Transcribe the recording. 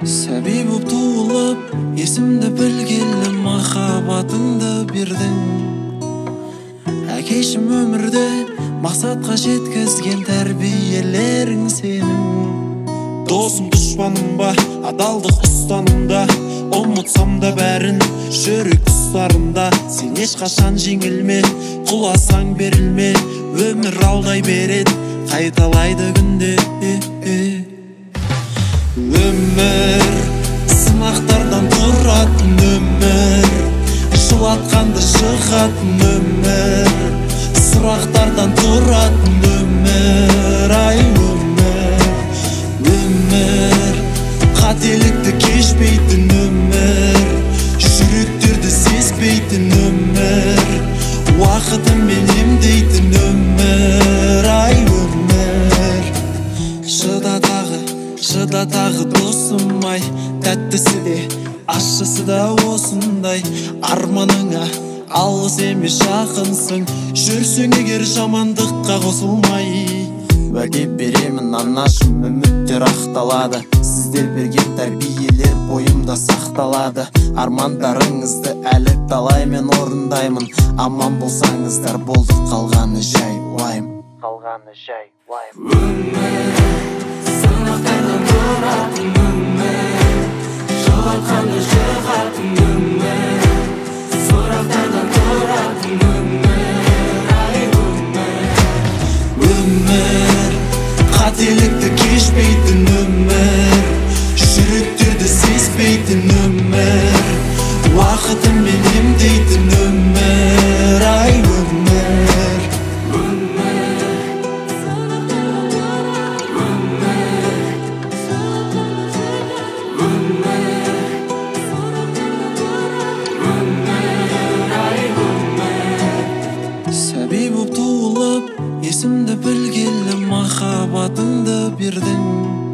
Сәби боп туылып, есімді білгелі махаббатыңды бердің. Әкешім өмірде мақсатқа жеткізген тәрбиелерің сенің. Досым дұшпаным ба, адалдық ұстанымда, ұмытсам да бәрін жүрек тұстарында. Сен ешқашан жеңілме, құласаң берілме, өмір алдай береді, қайталайды күнде. Өмір сынақтардан тұратын өмір, жылатқанды жығатын өмір, сұрақтардан тұратын өмір. Ай өмір қателікті кешпейтін өмір, жүректерді сезбейтін өмір, уақытымен емдейтін өмір. Ай өмір шыда тағы досым ай, тәттісі де ащысы да осындай. Арманыңа алыс емес жақынсың, жүрсең егер жамандыққа қосылмай. Уәде беремін анашым, үміттер ақталады, сіздер берген тәрбиелер бойымда сақталады. Армандарыңызды әлі талай мен орындаймын, аман болсаңыздар болды, қалғаны жай уайым. Өмір сынақтардан тұратын өмір, жылатқанды жығатын өмір, сұрақтардан тұратын өмір. Ай өмір қателікті кешпейтін өмір, жүректерді сезбейтін өмір, уақытымен емдейтін өмір. Ай Сәби боп туылып, есімді білгелі махаббатыңды бердің.